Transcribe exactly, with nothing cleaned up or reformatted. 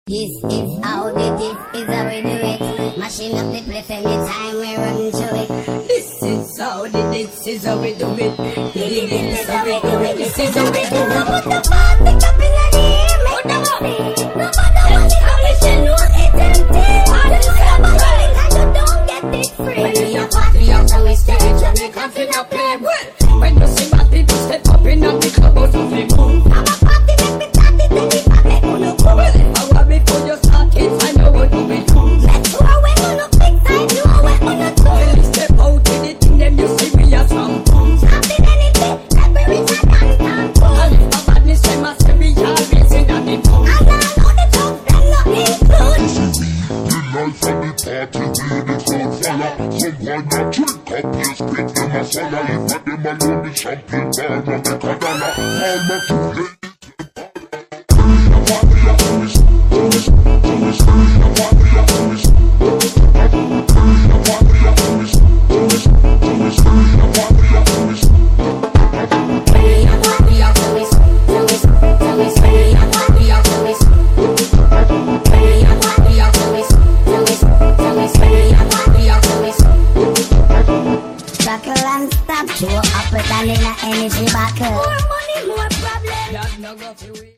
This is how the this is how we do it. Mashing up the place anytime we run through it. This is how the this is how we do it. This is how we do it. This is how we do it. Put the party up in the air, make them feel. No matter what the condition, no it's empty. All the fire burning and you don't get it free. When we a party out on the stage and we can't finna play well. When you see my people step up in the club out of the move. I'm a party, make me start it, then if I make you go. Well, if I want before you start it, I know what you will do. Let's go away, you no big side, you away, you no two. When you step out in the thing, them you see me as some boom. Something anything, that we reach a downtown too. And if a badness them a say we always in the boom. And I know the truth, them not include. The life of the party, we the cold fire. Someone a drink up, you spit them a fire. If a them alone, the champagne bar, no make a dollar. All my two ladies. Buckle and stop, show up with an inner energy buckle. More money, more problem.